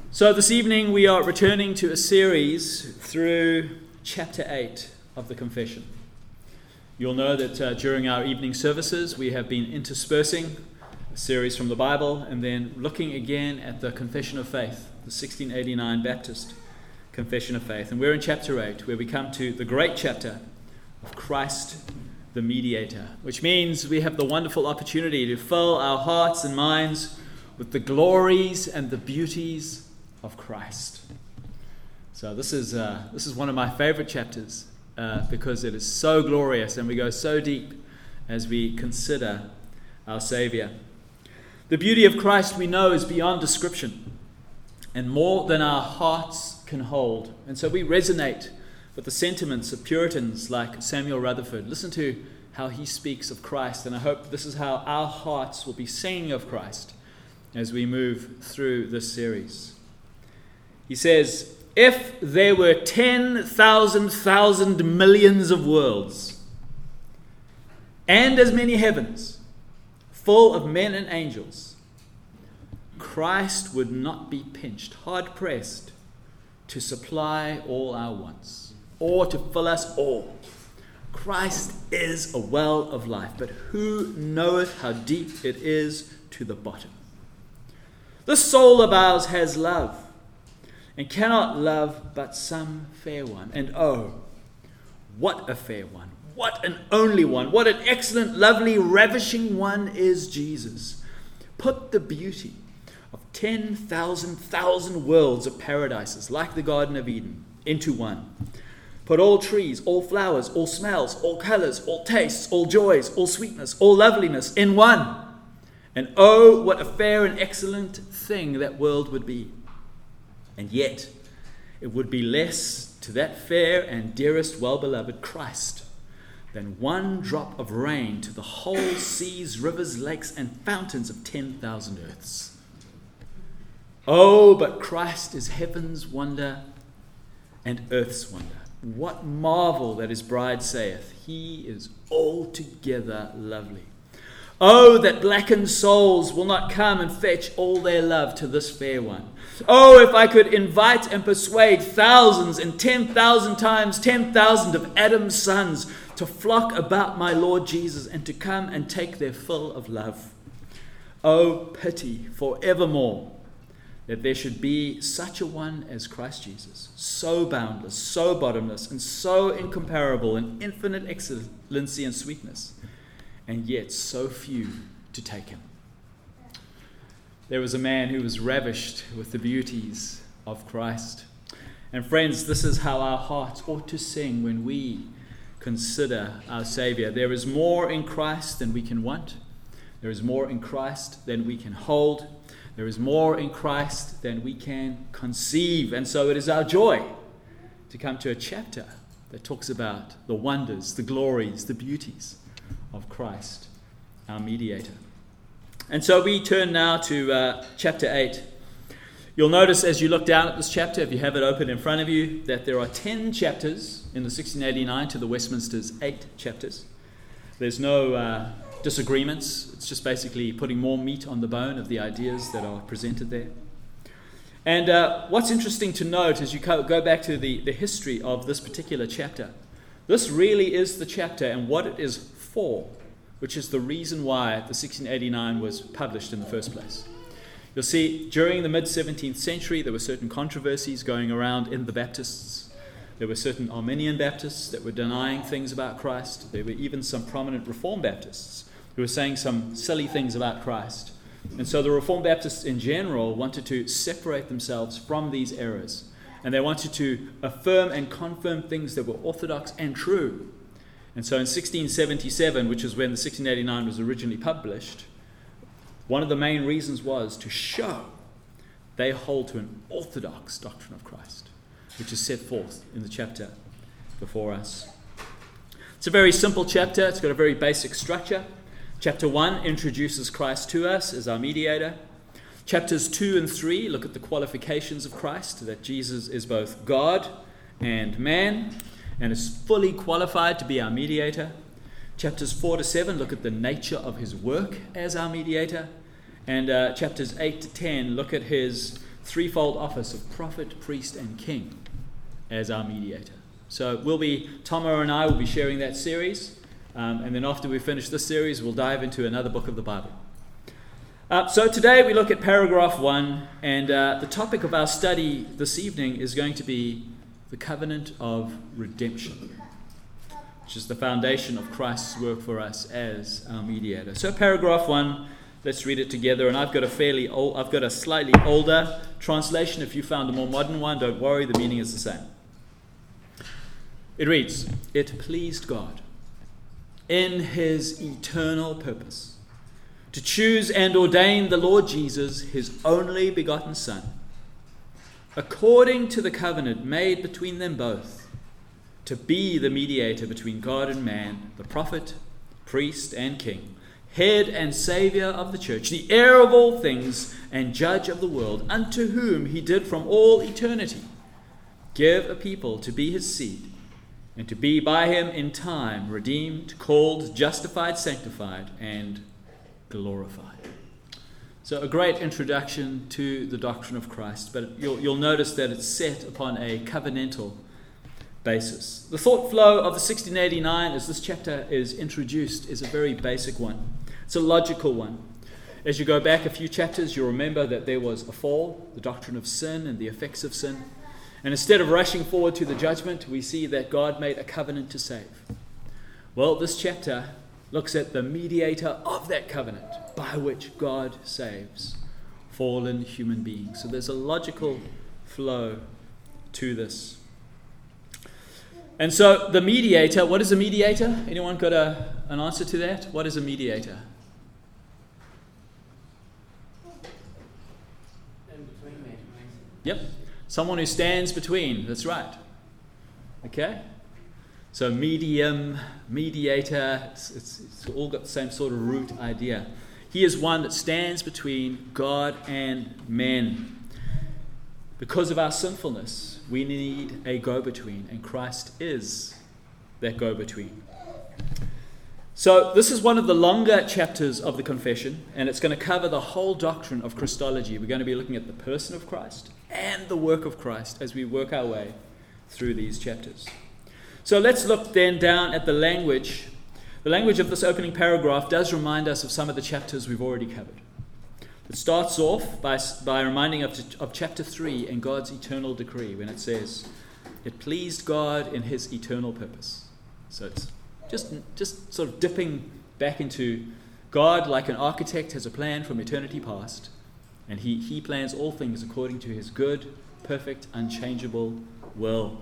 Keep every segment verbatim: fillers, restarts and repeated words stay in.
So this evening we are returning to a series through chapter eight of the Confession. You'll know that uh, during our evening services we have been interspersing a series from the Bible and then looking again at the Confession of Faith, the sixteen eighty-nine Baptist Confession of Faith. And we're in chapter eight, where we come to the great chapter of Christ the Mediator, which means we have the wonderful opportunity to fill our hearts and minds with the glories and the beauties of Christ. So this is uh, this is one of my favorite chapters uh, because it is so glorious and we go so deep as we consider our Savior. The beauty of Christ, we know, is beyond description and more than our hearts can hold. And so we resonate with the sentiments of Puritans like Samuel Rutherford. Listen to how he speaks of Christ, and I hope this is how our hearts will be singing of Christ as we move through this series. He says, if there were ten thousand thousand millions of worlds, and as many heavens, full of men and angels, Christ would not be pinched, hard-pressed, to supply all our wants, or to fill us all. Christ is a well of life, but who knoweth how deep it is to the bottom? The soul of ours has love, and cannot love but some fair one. And oh, what a fair one, what an only one, what an excellent, lovely, ravishing one is Jesus. Put the beauty of ten thousand thousand worlds of paradises, like the Garden of Eden, into one. Put all trees, all flowers, all smells, all colours, all tastes, all joys, all sweetness, all loveliness in one. And oh, what a fair and excellent thing that world would be. And yet, it would be less to that fair and dearest, well-beloved Christ than one drop of rain to the whole seas, rivers, lakes, and fountains of ten thousand earths. Oh, but Christ is heaven's wonder and earth's wonder. What marvel that his bride saith, he is altogether lovely. Oh, that blackened souls will not come and fetch all their love to this fair one. Oh, if I could invite and persuade thousands and ten thousand times ten thousand of Adam's sons to flock about my Lord Jesus and to come and take their fill of love. Oh, pity forevermore that there should be such a one as Christ Jesus, so boundless, so bottomless, and so incomparable in infinite excellency and sweetness, and yet so few to take him. There was a man who was ravished with the beauties of Christ. And friends, this is how our hearts ought to sing when we consider our Savior. There is more in Christ than we can want. There is more in Christ than we can hold. There is more in Christ than we can conceive. And so it is our joy to come to a chapter that talks about the wonders, the glories, the beauties of Christ, our mediator. And so we turn now to uh, chapter eight. You'll notice as you look down at this chapter, if you have it open in front of you, that there are ten chapters in the sixteen eighty-nine to the Westminster's eight chapters. There's no uh, disagreements. It's just basically putting more meat on the bone of the ideas that are presented there. And uh, what's interesting to note as you go back to the, the history of this particular chapter, this really is the chapter and what it is for, which is the reason why the sixteen eighty-nine was published in the first place. You'll see during the mid-seventeenth century there were certain controversies going around in the Baptists. There were certain Arminian Baptists that were denying things about Christ. There were even some prominent Reformed Baptists who were saying some silly things about Christ. And so the Reformed Baptists in general wanted to separate themselves from these errors. And they wanted to affirm and confirm things that were orthodox and true. And so in sixteen seventy-seven, which is when the sixteen eighty-nine was originally published, one of the main reasons was to show they hold to an orthodox doctrine of Christ, which is set forth in the chapter before us. It's a very simple chapter. It's got a very basic structure. Chapter one introduces Christ to us as our mediator. Chapters two and three look at the qualifications of Christ, that Jesus is both God and man, and is fully qualified to be our mediator. Chapters four to seven look at the nature of his work as our mediator. And uh, chapters eight to ten look at his threefold office of prophet, priest, and king as our mediator. So we'll be, Tomo and I will be sharing that series, um, and then after we finish this series, we'll dive into another book of the Bible. Uh, so today we look at paragraph one, and uh, the topic of our study this evening is going to be the covenant of redemption, which is the foundation of Christ's work for us as our mediator. So paragraph one, let's read it together. And I've got a fairly old, I've got a slightly older translation. If you found a more modern one, don't worry, the meaning is the same. It reads, "It pleased God in his eternal purpose to choose and ordain the Lord Jesus, his only begotten Son, according to the covenant made between them both, to be the mediator between God and man, the prophet, priest, and king, head and saviour of the church, the heir of all things, and judge of the world, unto whom he did from all eternity give a people to be his seed, and to be by him in time redeemed, called, justified, sanctified, and glorified." So a great introduction to the doctrine of Christ, but you'll, you'll notice that it's set upon a covenantal basis. The thought flow of the sixteen eighty-nine as this chapter is introduced is a very basic one. It's a logical one. As you go back a few chapters, you'll remember that there was a fall, the doctrine of sin and the effects of sin. And instead of rushing forward to the judgment, we see that God made a covenant to save. Well, this chapter looks at the mediator of that covenant by which God saves fallen human beings. So there's a logical flow to this. And so the mediator, what is a mediator? Anyone got a, an answer to that? What is a mediator? In between me. Yep. Someone who stands between. That's right. Okay? So medium, mediator, it's, it's, it's all got the same sort of root idea. He is one that stands between God and man. Because of our sinfulness, we need a go-between, and Christ is that go-between. So this is one of the longer chapters of the confession, and it's going to cover the whole doctrine of Christology. We're going to be looking at the person of Christ and the work of Christ as we work our way through these chapters. So let's look then down at the language. The language of this opening paragraph does remind us of some of the chapters we've already covered. It starts off by, by reminding of, of chapter three and God's eternal decree when it says, "It pleased God in his eternal purpose." So it's just, just sort of dipping back into God, like an architect has a plan from eternity past, and he, he plans all things according to his good, perfect, unchangeable will.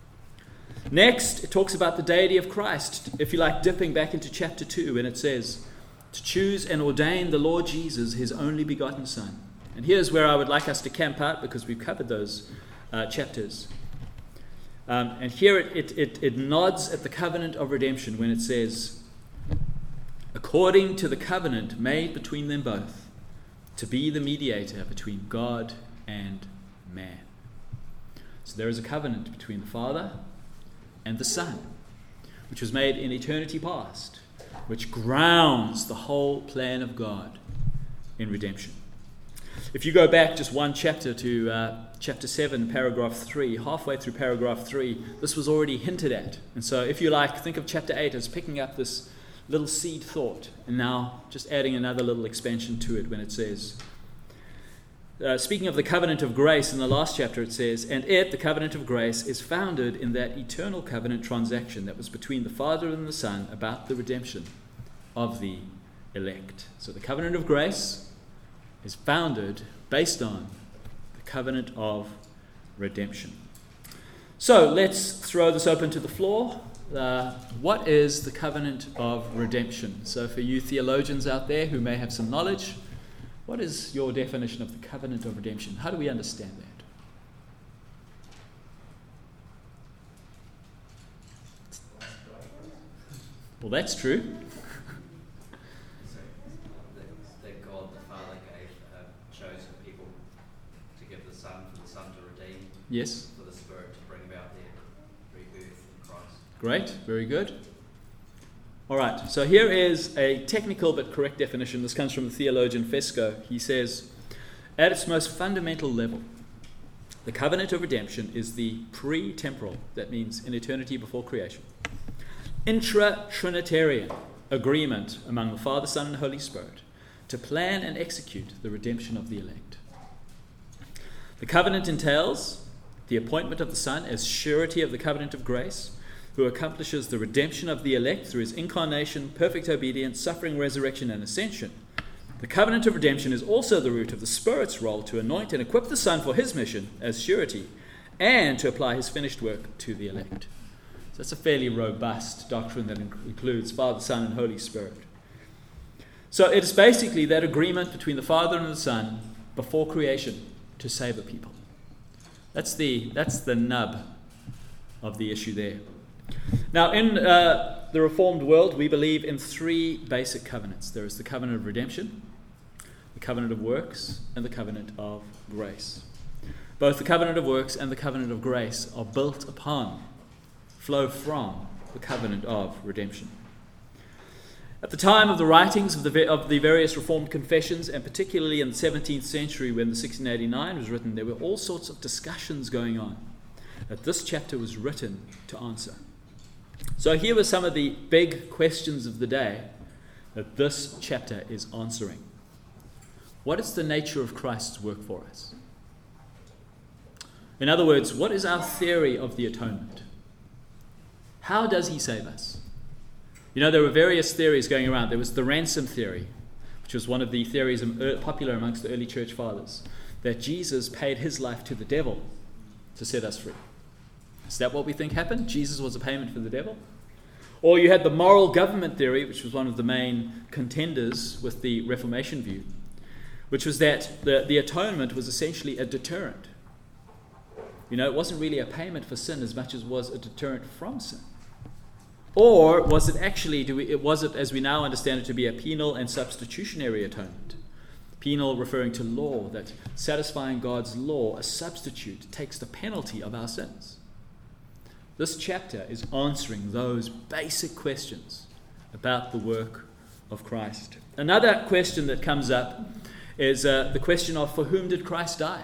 Next, it talks about the deity of Christ, if you like, dipping back into chapter two, and it says, "To choose and ordain the Lord Jesus, his only begotten Son." And here's where I would like us to camp out, because we've covered those uh, chapters. Um, and here it, it, it, it nods at the covenant of redemption when it says, "According to the covenant made between them both, to be the mediator between God and man." So there is a covenant between the Father and the Son, which was made in eternity past, which grounds the whole plan of God in redemption. If you go back just one chapter to uh, chapter seven, paragraph three, halfway through paragraph three, this was already hinted at. And so if you like, think of chapter eight as picking up this little seed thought and now just adding another little expansion to it when it says, uh, speaking of the covenant of grace in the last chapter, it says, "And it, the covenant of grace, is founded in that eternal covenant transaction that was between the Father and the Son about the redemption of the elect." So the covenant of grace is founded based on the covenant of redemption. So let's throw this open to the floor. Uh, what is the covenant of redemption? So for you theologians out there who may have some knowledge, what is your definition of the covenant of redemption? How do we understand that? Well, that's true. That God the Father gave uh, chosen people to give the Son, for the Son to redeem. Yes. For the Spirit to bring about their rebirth in Christ. Great, very good. All right, so here is a technical but correct definition. This comes from the theologian Fesco. He says, at its most fundamental level, the covenant of redemption is the pre-temporal, that means in eternity before creation, intra-Trinitarian agreement among the Father, Son, and Holy Spirit to plan and execute the redemption of the elect. The covenant entails the appointment of the Son as surety of the covenant of grace, who accomplishes the redemption of the elect through his incarnation, perfect obedience, suffering, resurrection, and ascension. The covenant of redemption is also the root of the Spirit's role to anoint and equip the Son for his mission as surety and to apply his finished work to the elect. So that's a fairly robust doctrine that includes Father, Son, and Holy Spirit. So it is basically that agreement between the Father and the Son before creation to save a people. That's the, that's the nub of the issue there. Now, in uh, the Reformed world, we believe in three basic covenants. There is the covenant of redemption, the covenant of works, and the covenant of grace. Both the covenant of works and the covenant of grace are built upon, flow from the covenant of redemption. At the time of the writings of the, of the various Reformed confessions, and particularly in the seventeenth century when the sixteen eighty-nine was written, there were all sorts of discussions going on that this chapter was written to answer. So here were some of the big questions of the day that this chapter is answering. What is the nature of Christ's work for us? In other words, what is our theory of the atonement? How does he save us? You know, there were various theories going around. There was the ransom theory, which was one of the theories popular amongst the early church fathers, that Jesus paid his life to the devil to set us free. Is that what we think happened? Jesus was a payment for the devil? Or you had the moral government theory, which was one of the main contenders with the Reformation view, which was that the, the atonement was essentially a deterrent. You know, it wasn't really a payment for sin as much as it was a deterrent from sin. Or was it actually, do we, was it, as we now understand it, to be a penal and substitutionary atonement? Penal referring to law, that satisfying God's law, a substitute, takes the penalty of our sins. This chapter is answering those basic questions about the work of Christ. Another question that comes up is uh, the question of, for whom did Christ die?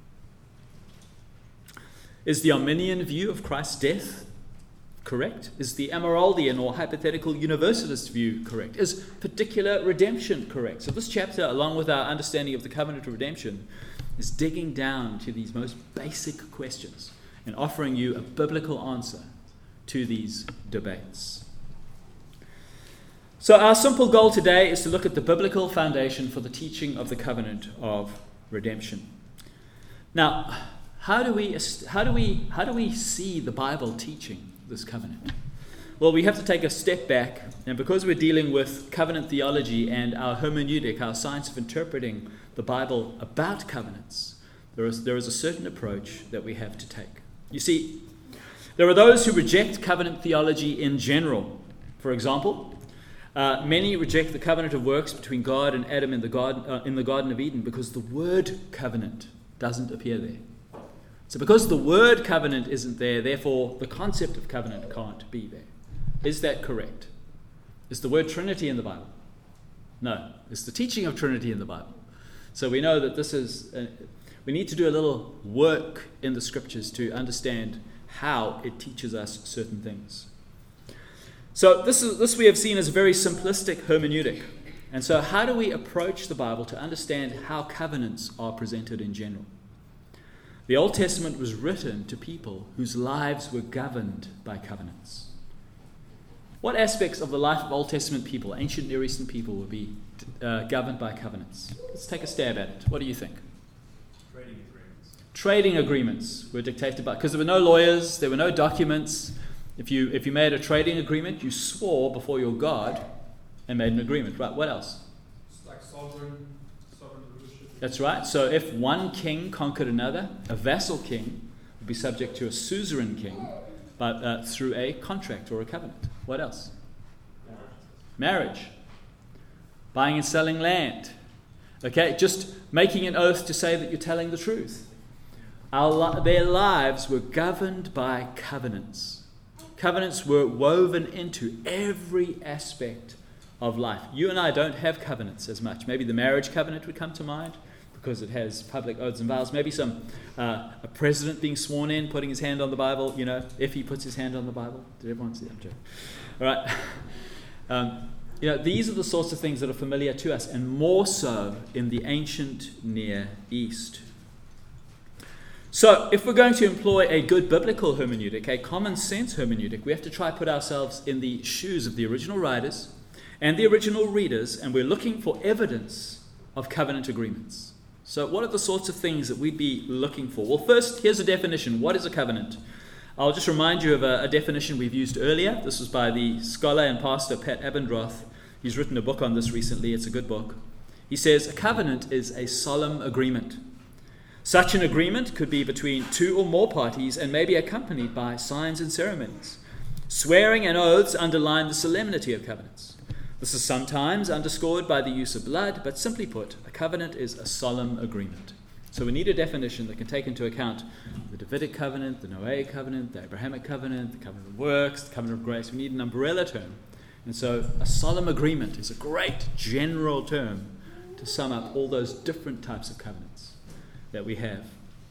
Is the Arminian view of Christ's death correct? Is the Amyraldian or hypothetical universalist view correct? Is particular redemption correct? So this chapter, along with our understanding of the covenant of redemption, is digging down to these most basic questions and offering you a biblical answer to these debates. So our simple goal today is to look at the biblical foundation for the teaching of the covenant of redemption. Now, how do we how do we how do we see the Bible teaching this covenant? Well, we have to take a step back, and because we're dealing with covenant theology and our hermeneutic, our science of interpreting the Bible about covenants, there is there is a certain approach that we have to take. You see, there are those who reject covenant theology in general. For example, uh, many reject the covenant of works between God and Adam in the garden, uh, in the Garden of Eden because the word covenant doesn't appear there. So because the word covenant isn't there, therefore the concept of covenant can't be there. Is that correct? Is the word Trinity in the Bible? No. Is the teaching of Trinity in the Bible? So we know that this is... Uh, We need to do a little work in the scriptures to understand how it teaches us certain things. So this is this we have seen as a very simplistic hermeneutic. And so how do we approach the Bible to understand how covenants are presented in general? The Old Testament was written to people whose lives were governed by covenants. What aspects of the life of Old Testament people, ancient Near Eastern people, would be uh, governed by covenants? Let's take a stab at it. What do you think? Trading agreements. Trading agreements were dictated by, because there were no lawyers, there were no documents. If you if you made a trading agreement, you swore before your God and made an agreement. Right? What else? It's like sovereign, sovereign rulership. That's right. So if one king conquered another, a vassal king would be subject to a suzerain king, but uh, through a contract or a covenant. What else? Marriage. Marriage. Buying and selling land. Okay, just making an oath to say that you're telling the truth. Our li- their lives were governed by covenants. Covenants were woven into every aspect of life. You and I don't have covenants as much. Maybe the marriage covenant would come to mind, the because it has public oaths and vows. Maybe some uh, a president being sworn in, putting his hand on the Bible, you know, if he puts his hand on the Bible. Did everyone see that? All right. Um, you know, these are the sorts of things that are familiar to us, and more so in the ancient Near East. So, if we're going to employ a good biblical hermeneutic, a common sense hermeneutic, we have to try to put ourselves in the shoes of the original writers and the original readers, and we're looking for evidence of covenant agreements. So, what are the sorts of things that we'd be looking for? Well, first, here's a definition. What is a covenant? I'll just remind you of a, a definition we've used earlier. This was by the scholar and pastor Pat Abendroth. He's written a book on this recently. It's a good book. He says, a covenant is a solemn agreement. Such an agreement could be between two or more parties and may be accompanied by signs and ceremonies. Swearing and oaths underline the solemnity of covenants. This is sometimes underscored by the use of blood, but simply put, a covenant is a solemn agreement. So we need a definition that can take into account the Davidic covenant, the Noahic covenant, the Abrahamic covenant, the covenant of works, the covenant of grace. We need an umbrella term. And so a solemn agreement is a great general term to sum up all those different types of covenants that we have.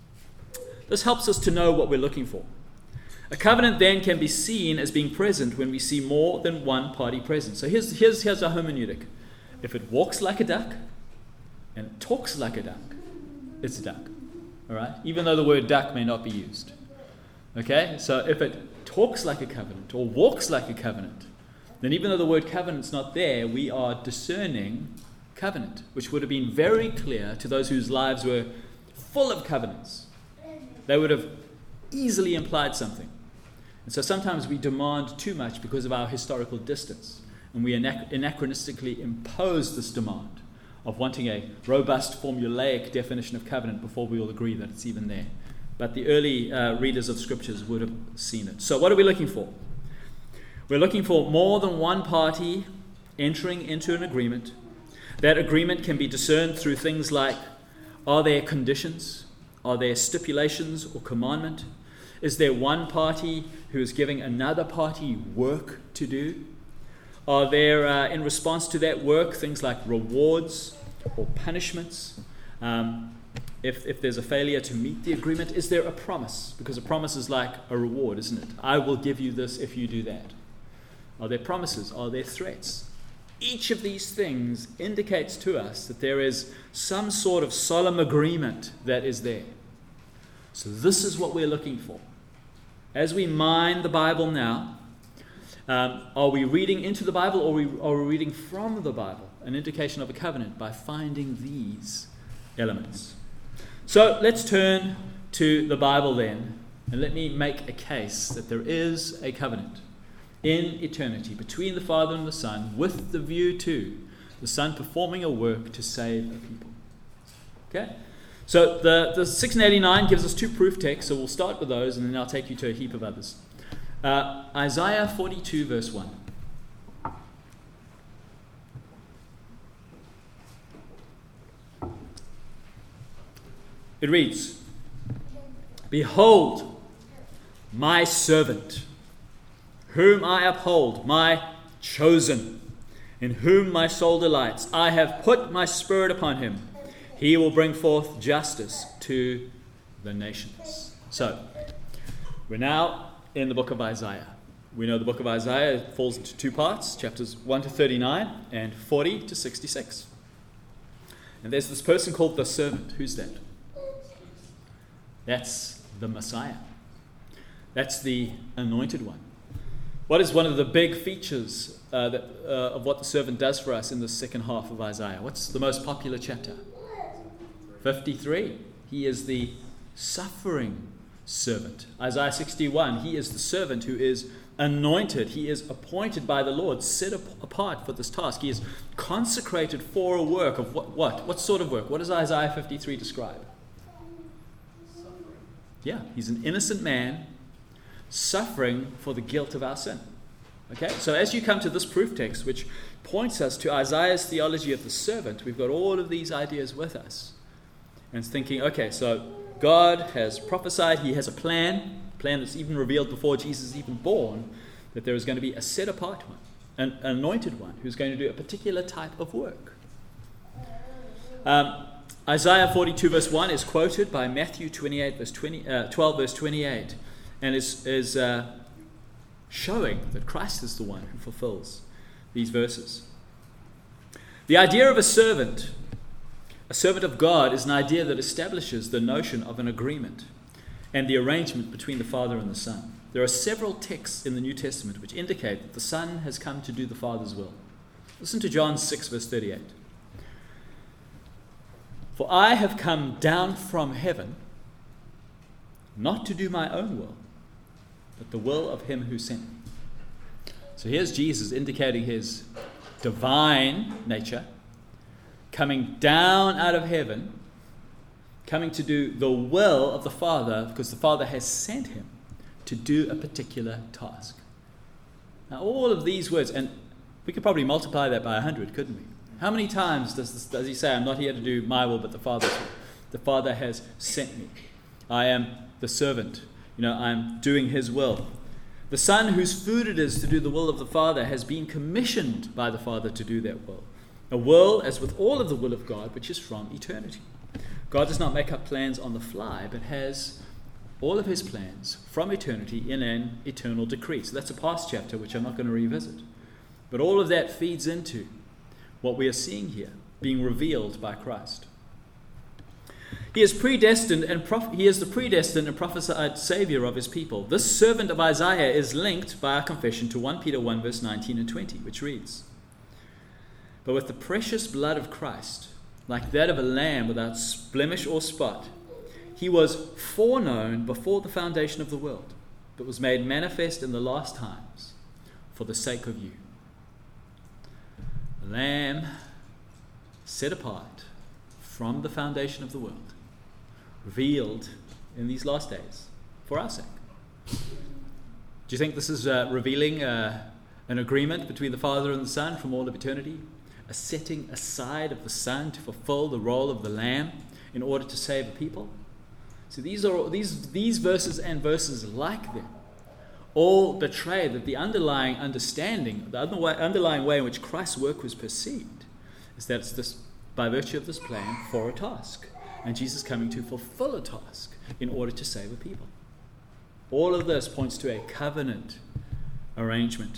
This helps us to know what we're looking for. A covenant then can be seen as being present when we see more than one party present. So here's, here's, here's our hermeneutic. If it walks like a duck and it talks like a duck, it's a duck. All right? Even though the word duck may not be used. Okay? So if it talks like a covenant or walks like a covenant, then even though the word covenant's not there, we are discerning covenant, which would have been very clear to those whose lives were full of covenants. They would have easily implied something. And so sometimes we demand too much because of our historical distance, and we anach- anachronistically impose this demand of wanting a robust formulaic definition of covenant before we all agree that it's even there. But the early uh, readers of scriptures would have seen it. So what are we looking for? We're looking for more than one party entering into an agreement. That agreement can be discerned through things like, are there conditions? Are there stipulations or commandment? Is there one party who is giving another party work to do? Are there, uh, in response to that work, things like rewards or punishments? Um, if, if there's a failure to meet the agreement, is there a promise? Because a promise is like a reward, isn't it? I will give you this if you do that. Are there promises? Are there threats? Each of these things indicates to us that there is some sort of solemn agreement that is there. So this is what we're looking for. As we mine the Bible now, um, are we reading into the Bible or are we, are we reading from the Bible? An indication of a covenant by finding these elements. So let's turn to the Bible then, and let me make a case that there is a covenant in eternity between the Father and the Son, with the view to the Son performing a work to save a people. Okay? So the, the six eighty-nine gives us two proof texts, so we'll start with those and then I'll take you to a heap of others. Uh, Isaiah forty-two verse one. It reads, "Behold, my servant, whom I uphold, my chosen, in whom my soul delights. I have put my spirit upon him. He will bring forth justice to the nations." So, we're now in the book of Isaiah. We know the book of Isaiah falls into two parts, chapters one to thirty-nine and forty to sixty-six. And there's this person called the servant. Who's that? That's the Messiah. That's the anointed one. What is one of the big features uh, that, uh, of what the servant does for us in the second half of Isaiah? What's the most popular chapter? fifty-three. He is the suffering servant. Isaiah sixty-one. He is the servant who is anointed. He is appointed by the Lord, set apart for this task. He is consecrated for a work of what? What, what sort of work? What does Isaiah fifty-three describe? Suffering. Yeah, he's an innocent man suffering for the guilt of our sin. Okay, so as you come to this proof text, which points us to Isaiah's theology of the servant, we've got all of these ideas with us. And it's thinking, okay, so God has prophesied, he has a plan, a plan that's even revealed before Jesus is even born, that there is going to be a set apart one, an anointed one, who's going to do a particular type of work. Um, Isaiah forty-two verse one is quoted by Matthew twenty-eight verse twenty, uh, twelve verse twenty-eight, and is, is uh, showing that Christ is the one who fulfills these verses. The idea of a servant, a servant of God, is an idea that establishes the notion of an agreement and the arrangement between the Father and the Son. There are several texts in the New Testament which indicate that the Son has come to do the Father's will. Listen to John six verse thirty-eight. For I have come down from heaven, not to do my own will, but the will of him who sent me. So here's Jesus indicating his divine nature, coming down out of heaven, coming to do the will of the Father, because the Father has sent him to do a particular task. Now all of these words, and we could probably multiply that by a hundred, couldn't we? How many times does, this, does he say, I'm not here to do my will, but the Father's will? The Father has sent me. I am the servant. You know, I'm doing his will. The Son, whose food it is to do the will of the Father, has been commissioned by the Father to do that will. A will, as with all of the will of God, which is from eternity. God does not make up plans on the fly, but has all of his plans from eternity in an eternal decree. So that's a past chapter, which I'm not going to revisit. But all of that feeds into what we are seeing here, being revealed by Christ. He is predestined and prof- he is the predestined and prophesied Savior of his people. This servant of Isaiah is linked by our confession to First Peter one verse nineteen and twenty, which reads, But with the precious blood of Christ, like that of a lamb without blemish or spot, he was foreknown before the foundation of the world, but was made manifest in the last times for the sake of you. A lamb set apart from the foundation of the world, revealed in these last days for our sake. Do you think this is uh, revealing uh, an agreement between the Father and the Son from all of eternity? A setting aside of the Son to fulfill the role of the Lamb in order to save a people? So these are these these verses and verses like them all betray that the underlying understanding, the underlying way in which Christ's work was perceived, is that it's this by virtue of this plan for a task, and Jesus coming to fulfill a task in order to save a people. All of this points to a covenant arrangement.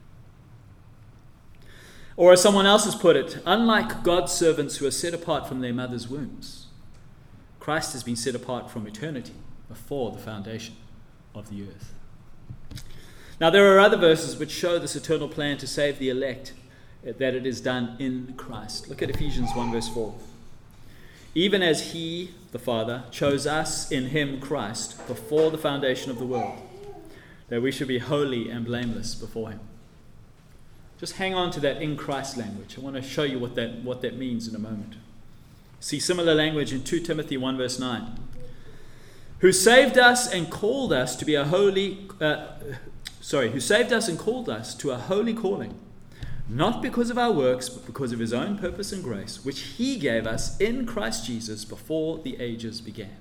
Or as someone else has put it, unlike God's servants who are set apart from their mother's wombs, Christ has been set apart from eternity before the foundation of the earth. Now there are other verses which show this eternal plan to save the elect, that it is done in Christ. Look at Ephesians one verse four. Even as he, the Father, chose us in him, Christ, before the foundation of the world, that we should be holy and blameless before him. Just hang on to that in Christ language. I want to show you what that, what that means in a moment. See similar language in Second Timothy one verse nine. Who saved us and called us to be a holy, uh, sorry, who saved us and called us to a holy calling, not because of our works, but because of his own purpose and grace, which he gave us in Christ Jesus before the ages began.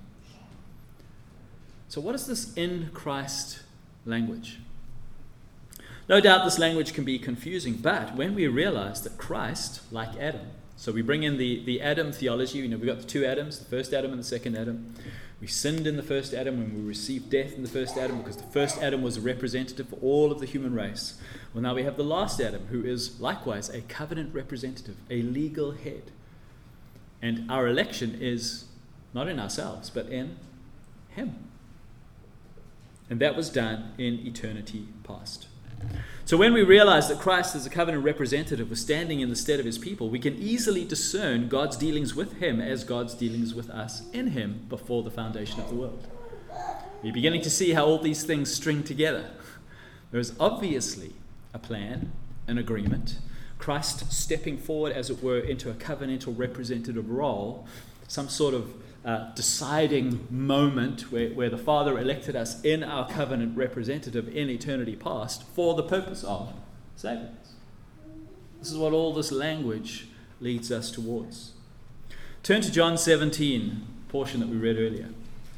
So what is this in Christ language? No doubt this language can be confusing, but when we realize that Christ, like Adam, so we bring in the, the Adam theology, you know, we've got the two Adams, the first Adam and the second Adam. We sinned in the first Adam when we received death in the first Adam because the first Adam was a representative for all of the human race. Well, now we have the last Adam, who is likewise a covenant representative, a legal head. And our election is not in ourselves, but in him. And that was done in eternity past. So when we realize that Christ as a covenant representative was standing in the stead of his people, we can easily discern God's dealings with him as God's dealings with us in him before the foundation of the world. You're beginning to see how all these things string together. There is obviously a plan, an agreement, Christ stepping forward, as it were, into a covenantal representative role, some sort of Uh, deciding moment where, where the Father elected us in our covenant representative in eternity past for the purpose of saving us. This is what all this language leads us towards. Turn to John seventeen, portion that we read earlier.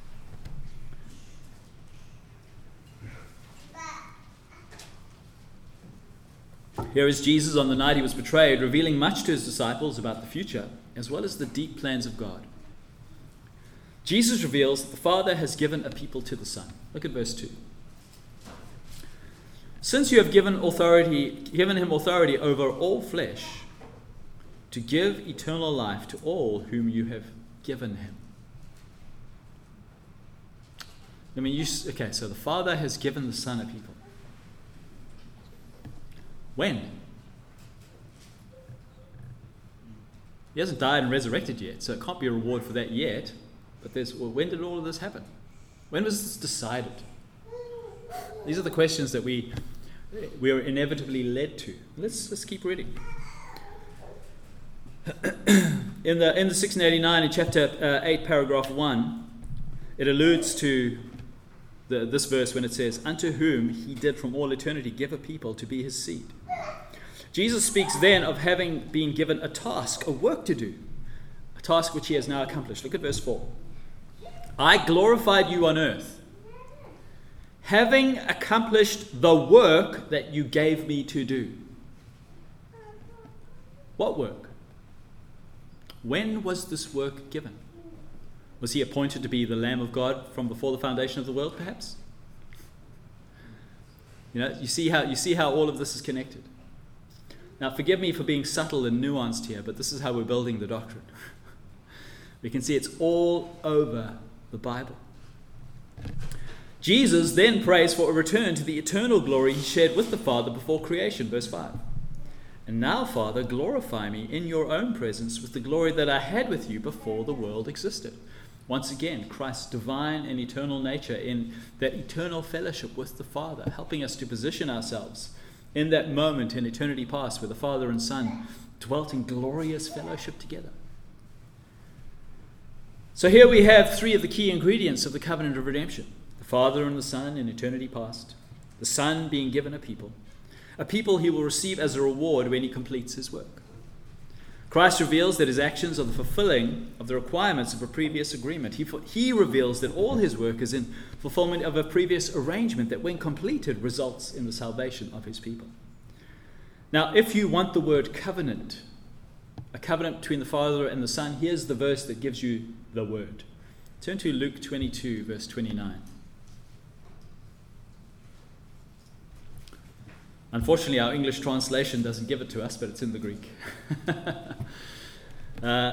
Here is Jesus on the night he was betrayed, revealing much to his disciples about the future, as well as the deep plans of God. Jesus reveals that the Father has given a people to the Son. Look at verse two. Since you have given authority, given him authority over all flesh, to give eternal life to all whom you have given him. I mean, you, okay, so the Father has given the Son a people. When? He hasn't died and resurrected yet, so it can't be a reward for that yet. But there's, well, when did all of this happen? When was this decided? These are the questions that we we are inevitably led to. Let's let's keep reading. in the in the six eighty-nine in chapter uh, eight, paragraph one, it alludes to the, this verse when it says, "Unto whom he did from all eternity give a people to be his seed." Jesus speaks then of having been given a task, a work to do, a task which he has now accomplished. Look at verse four. "I glorified you on earth, having accomplished the work that you gave me to do." What work? When was this work given? Was he appointed to be the Lamb of God from before the foundation of the world, perhaps? You know, you see how you see how all of this is connected. Now, forgive me for being subtle and nuanced here, but this is how we're building the doctrine. We can see it's all over the Bible. Jesus then prays for a return to the eternal glory he shared with the Father before creation, verse five. "And now, Father, glorify me in your own presence with the glory that I had with you before the world existed." Once again, Christ's divine and eternal nature in that eternal fellowship with the Father, helping us to position ourselves in that moment in eternity past where the Father and Son dwelt in glorious fellowship together. So here we have three of the key ingredients of the covenant of redemption. The Father and the Son in eternity past. The Son being given a people. A people he will receive as a reward when he completes his work. Christ reveals that his actions are the fulfilling of the requirements of a previous agreement. He, he reveals that all his work is in fulfillment of a previous arrangement that, when completed, results in the salvation of his people. Now, if you want the word covenant, a covenant between the Father and the Son, here's the verse that gives you the word. Turn to Luke twenty-two, verse twenty-nine. Unfortunately, our English translation doesn't give it to us, but it's in the Greek. uh,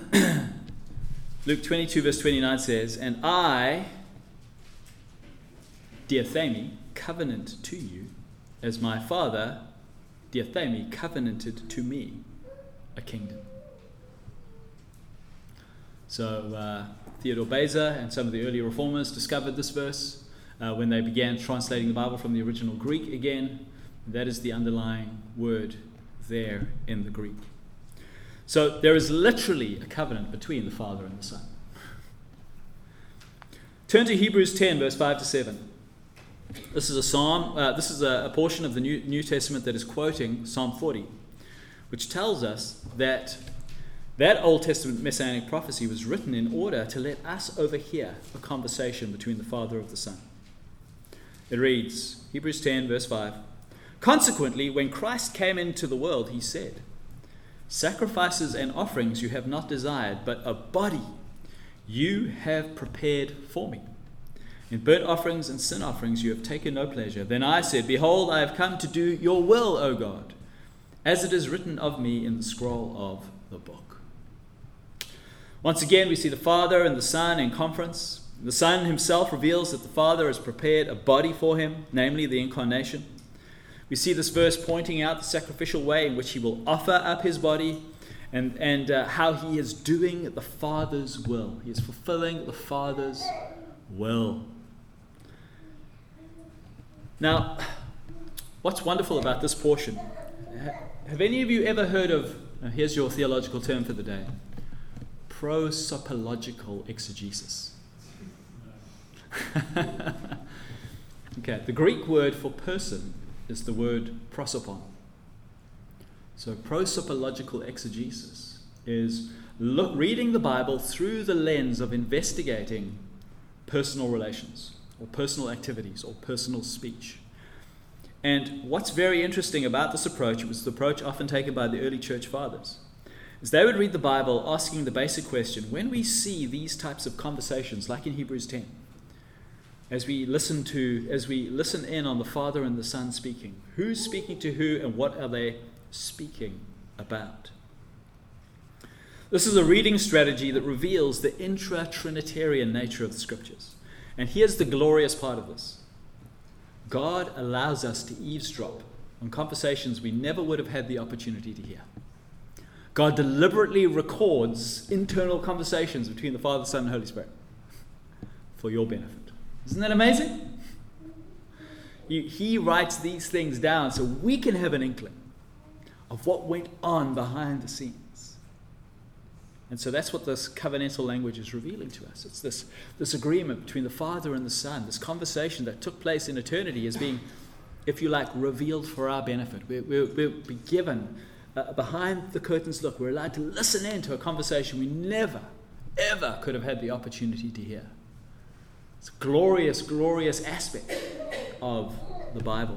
Luke twenty-two, verse twenty-nine says, "And I, diathemi, covenant to you, as my Father, diathemi, covenanted to me, a kingdom." So uh, Theodore Beza and some of the early reformers discovered this verse uh, when they began translating the Bible from the original Greek again. That is the underlying word there in the Greek. So there is literally a covenant between the Father and the Son. Turn to Hebrews ten, verse five to seven. This is a psalm. Uh, this is a, a portion of the New, New Testament that is quoting Psalm forty, which tells us that that Old Testament messianic prophecy was written in order to let us overhear a conversation between the Father and the Son. It reads, Hebrews ten, verse five, "Consequently, when Christ came into the world, he said, 'Sacrifices and offerings you have not desired, but a body you have prepared for me. In burnt offerings and sin offerings you have taken no pleasure. Then I said, Behold, I have come to do your will, O God, as it is written of me in the scroll of the book.'" Once again, we see the Father and the Son in conference. The Son himself reveals that the Father has prepared a body for him, namely the incarnation. We see this verse pointing out the sacrificial way in which he will offer up his body and, and uh, how he is doing the Father's will. He is fulfilling the Father's will. Now, what's wonderful about this portion? Have any of you ever heard of, uh, here's your theological term for the day, prosopological exegesis? Okay, the Greek word for person is the word prosopon. So prosopological exegesis is look, reading the Bible through the lens of investigating personal relations or personal activities or personal speech. And what's very interesting about this approach was the approach often taken by the early church fathers. is they would read the Bible asking the basic question, when we see these types of conversations, like in Hebrews ten, as we listen to, as we listen in on the Father and the Son speaking, who's speaking to who and what are they speaking about? This is a reading strategy that reveals the intra-Trinitarian nature of the Scriptures. And here's the glorious part of this. God allows us to eavesdrop on conversations we never would have had the opportunity to hear. God deliberately records internal conversations between the Father, Son, and Holy Spirit for your benefit. Isn't that amazing? He, he writes these things down so we can have an inkling of what went on behind the scenes. And so that's what this covenantal language is revealing to us. It's this, this agreement between the Father and the Son, this conversation that took place in eternity is being, if you like, revealed for our benefit. We're, we're, we're given a behind the curtains look. We're allowed to listen in to a conversation we never, ever could have had the opportunity to hear. It's a glorious, glorious aspect of the Bible.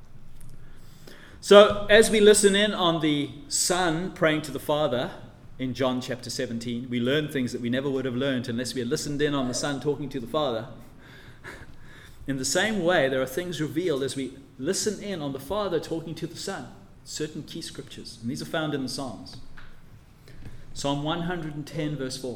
So as we listen in on the Son praying to the Father in John chapter seventeen, we learn things that we never would have learned unless we had listened in on the Son talking to the Father. In the same way, there are things revealed as we listen in on the Father talking to the Son, certain key scriptures, and these are found in the Psalms. Psalm one hundred ten verse four.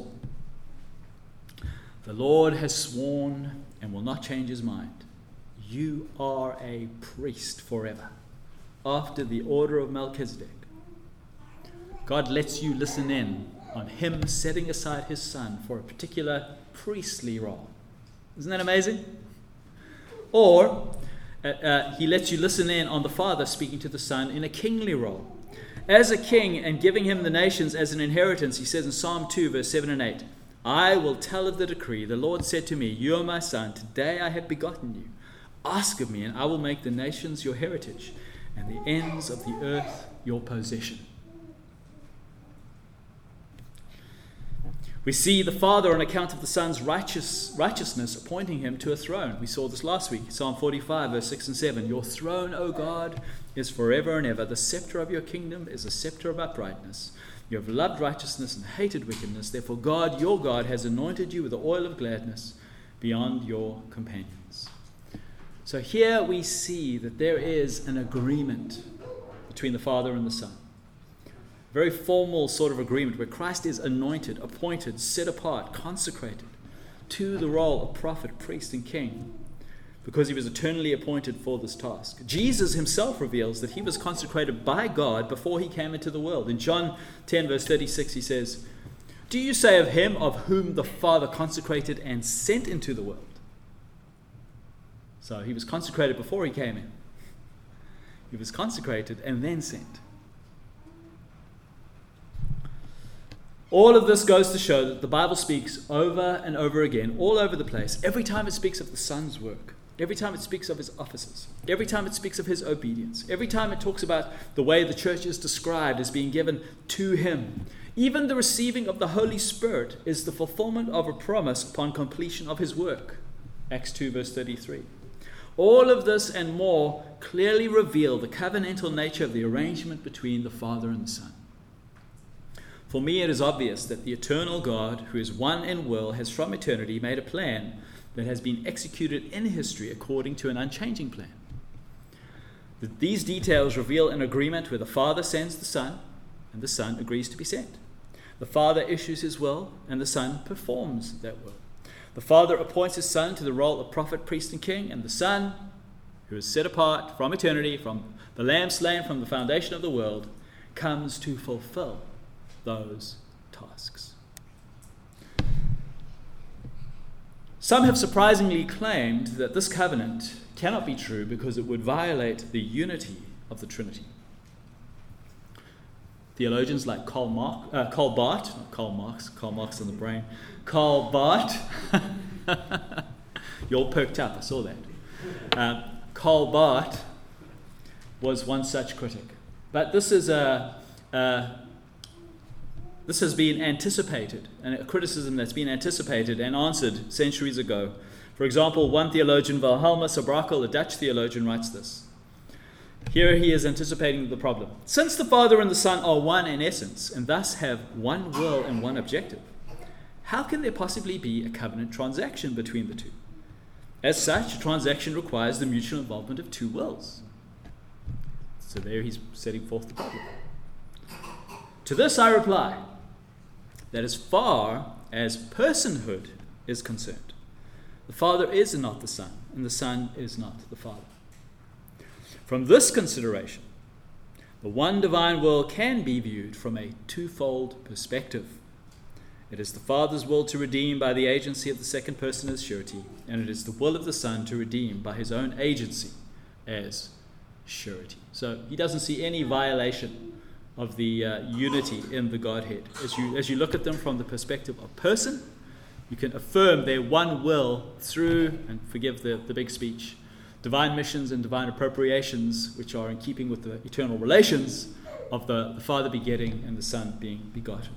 The Lord has sworn and will not change his mind. You are a priest forever, after the order of Melchizedek. God lets you listen in on him setting aside his Son for a particular priestly role. Isn't that amazing? Or uh, uh, he lets you listen in on the Father speaking to the Son in a kingly role. As a king and giving him the nations as an inheritance, he says in Psalm two, verse seven and eight, I will tell of the decree. The Lord said to me, you are my son. Today I have begotten you. Ask of me, and I will make the nations your heritage, and the ends of the earth your possession. We see the Father on account of the Son's righteous, righteousness appointing him to a throne. We saw this last week, Psalm forty-five, verse six and seven. Your throne, O God, is forever and ever. The scepter of your kingdom is a scepter of uprightness. You have loved righteousness and hated wickedness. Therefore God, your God, has anointed you with the oil of gladness beyond your companions. So here we see that there is an agreement between the Father and the Son. Very formal sort of agreement where Christ is anointed, appointed, set apart, consecrated to the role of prophet, priest, and king because he was eternally appointed for this task. Jesus himself reveals that he was consecrated by God before he came into the world. In John ten, verse thirty-six, he says, do you say of him of whom the Father consecrated and sent into the world? So he was consecrated before he came in. He was consecrated and then sent. All of this goes to show that the Bible speaks over and over again, all over the place. Every time it speaks of the Son's work, every time it speaks of his offices, every time it speaks of his obedience, every time it talks about the way the church is described as being given to him. Even the receiving of the Holy Spirit is the fulfillment of a promise upon completion of his work. Acts two, verse thirty-three. All of this and more clearly reveal the covenantal nature of the arrangement between the Father and the Son. For me, it is obvious that the eternal God, who is one in will, has from eternity made a plan that has been executed in history according to an unchanging plan. That these details reveal an agreement where the Father sends the Son, and the Son agrees to be sent. The Father issues his will, and the Son performs that will. The Father appoints his Son to the role of prophet, priest, and king, and the Son, who is set apart from eternity, from the Lamb slain from the foundation of the world, comes to fulfill those tasks. Some have surprisingly claimed that this covenant cannot be true because it would violate the unity of the Trinity. Theologians like Karl, Marx, uh, Karl Barth, not Karl Marx, Karl Marx in the brain, Karl Barth, you all perked up, I saw that. Uh, Karl Barth was one such critic. But this is a, a This has been anticipated, and a criticism that's been anticipated and answered centuries ago. For example, one theologian, Wilhelmus Abrakel, a Dutch theologian, writes this. Here he is anticipating the problem. Since the Father and the Son are one in essence, and thus have one will and one objective, how can there possibly be a covenant transaction between the two? As such, a transaction requires the mutual involvement of two wills. So there he's setting forth the problem. To this I reply, that as far as personhood is concerned, the Father is not the Son, and the Son is not the Father. From this consideration, the one divine will can be viewed from a twofold perspective. It is the Father's will to redeem by the agency of the second person as surety, and it is the will of the Son to redeem by his own agency as surety. So he doesn't see any violation of the uh, unity in the Godhead. As you, as you look at them from the perspective of person, you can affirm their one will through, and forgive the, the big speech, divine missions and divine appropriations, which are in keeping with the eternal relations of the, the Father begetting and the Son being begotten.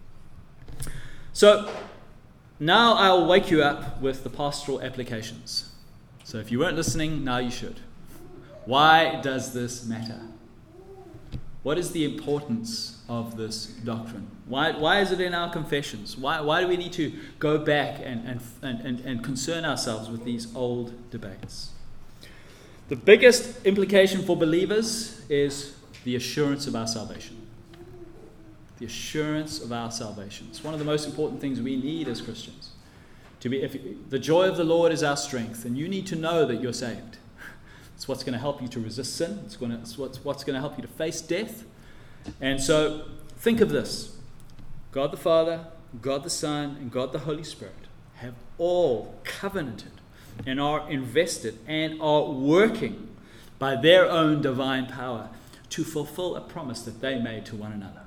So now I'll wake you up with the pastoral applications. So if you weren't listening, now you should. Why does this matter? What is the importance of this doctrine? Why, why is it in our confessions? Why, why do we need to go back and, and, and, and concern ourselves with these old debates? The biggest implication for believers is the assurance of our salvation. The assurance of our salvation. It's one of the most important things we need as Christians. To be, if the joy of the Lord is our strength, and you need to know that you're saved. It's what's going to help you to resist sin. It's, going to, it's what's, what's going to help you to face death. And so think of this. God the Father, God the Son, and God the Holy Spirit have all covenanted and are invested and are working by their own divine power to fulfill a promise that they made to one another.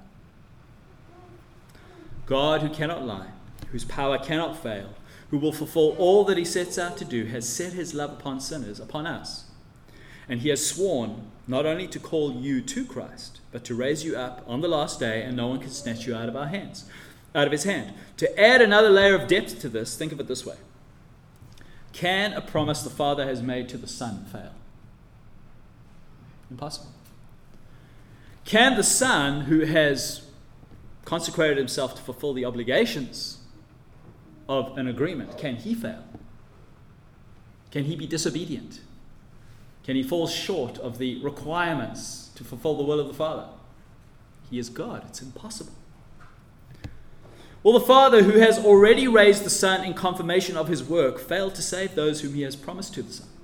God, who cannot lie, whose power cannot fail, who will fulfill all that he sets out to do, has set his love upon sinners, upon us. And he has sworn not only to call you to Christ, but to raise you up on the last day, and no one can snatch you out of our hands, out of his hand. To add another layer of depth to this, think of it this way. Can a promise the Father has made to the Son fail? Impossible. Can the Son, who has consecrated himself to fulfill the obligations of an agreement, can he fail? Can he be disobedient? Can he fall short of the requirements to fulfill the will of the Father? He is God. It's impossible. Will the Father, who has already raised the Son in confirmation of his work, fail to save those whom he has promised to the Son?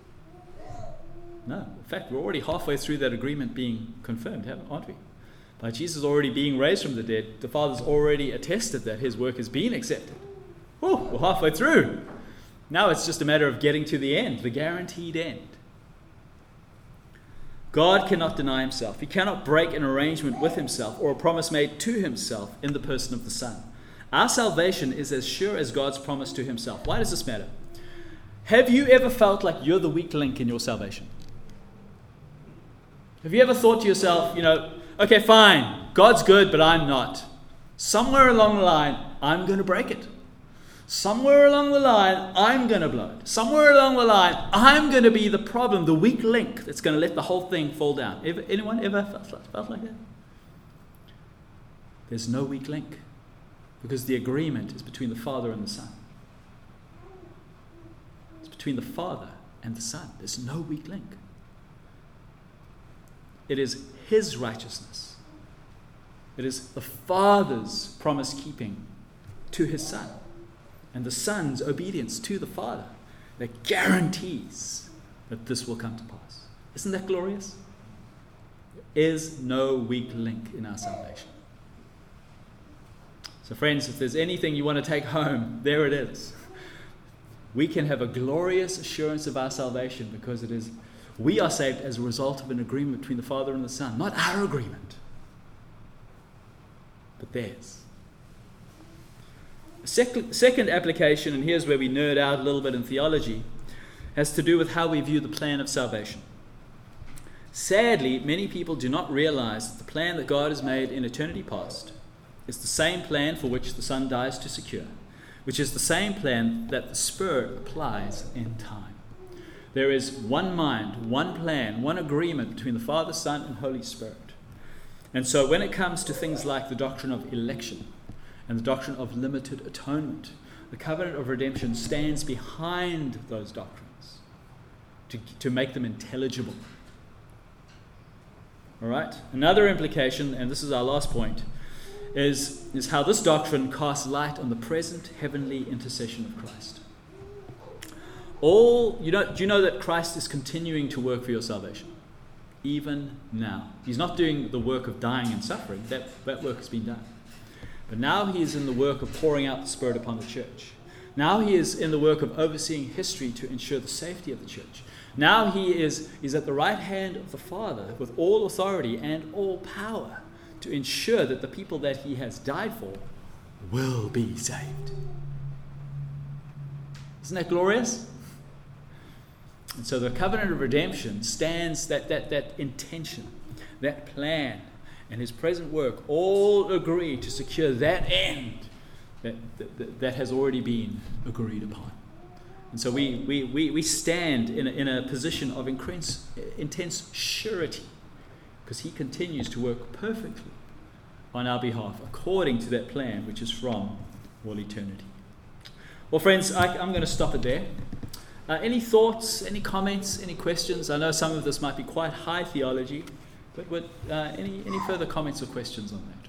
No. In fact, we're already halfway through that agreement being confirmed, aren't we? By Jesus already being raised from the dead, the Father's already attested that his work has been accepted. Whew, we're halfway through. Now it's just a matter of getting to the end, the guaranteed end. God cannot deny himself. He cannot break an arrangement with himself or a promise made to himself in the person of the Son. Our salvation is as sure as God's promise to himself. Why does this matter? Have you ever felt like you're the weak link in your salvation? Have you ever thought to yourself, you know, okay, fine, God's good, but I'm not. Somewhere along the line, I'm going to break it. Somewhere along the line, I'm going to blow it. Somewhere along the line, I'm going to be the problem, the weak link that's going to let the whole thing fall down. Ever, anyone ever felt, felt like that? There's no weak link because the agreement is between the Father and the Son. It's between the Father and the Son. There's no weak link. It is his righteousness. It is the Father's promise-keeping to his Son and the Son's obedience to the Father that guarantees that this will come to pass. Isn't that glorious? There is no weak link in our salvation. So friends, if there's anything you want to take home, there it is. We can have a glorious assurance of our salvation because it is we are saved as a result of an agreement between the Father and the Son. Not our agreement, but theirs. A sec- second application, and here's where we nerd out a little bit in theology, has to do with how we view the plan of salvation. Sadly, many people do not realize that the plan that God has made in eternity past is the same plan for which the Son dies to secure, which is the same plan that the Spirit applies in time. There is one mind, one plan, one agreement between the Father, Son, and Holy Spirit. And so when it comes to things like the doctrine of election and the doctrine of limited atonement, the covenant of redemption stands behind those doctrines to, to make them intelligible. All right? Another implication, and this is our last point, is, is how this doctrine casts light on the present heavenly intercession of Christ. All you know, do you know that Christ is continuing to work for your salvation? Even now. He's not doing the work of dying and suffering. That, that work has been done. But now he is in the work of pouring out the Spirit upon the church. Now he is in the work of overseeing history to ensure the safety of the church. Now he is, is at the right hand of the Father with all authority and all power to ensure that the people that he has died for will be saved. Isn't that glorious? And so the covenant of redemption stands, that, that, that intention, that plan, and his present work all agree to secure that end that, that, that has already been agreed upon. And so we, we, we, we stand in a, in a position of intense, intense surety because he continues to work perfectly on our behalf according to that plan which is from all eternity. Well, friends, I, I'm going to stop it there. Uh, any thoughts, any comments, any questions? I know some of this might be quite high theology, but what, uh, any, any further comments or questions on that?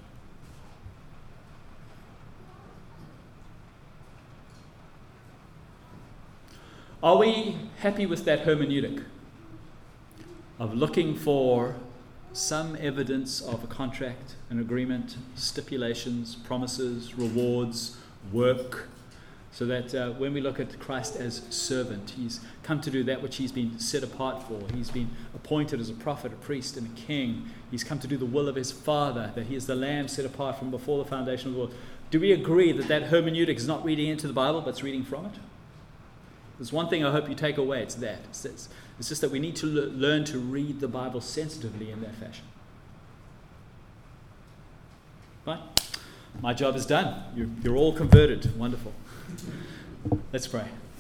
Are we happy with that hermeneutic of looking for some evidence of a contract, an agreement, stipulations, promises, rewards, work, so that uh, when we look at Christ as servant, he's come to do that which he's been set apart for. He's been appointed as a prophet, a priest, and a king. He's come to do the will of his Father, that he is the Lamb set apart from before the foundation of the world. Do we agree that that hermeneutic is not reading into the Bible, but it's reading from it? There's one thing I hope you take away, it's that. It's, it's, it's just that we need to le- learn to read the Bible sensitively in that fashion. Right? My job is done. You're, you're all converted. Wonderful. Let's pray.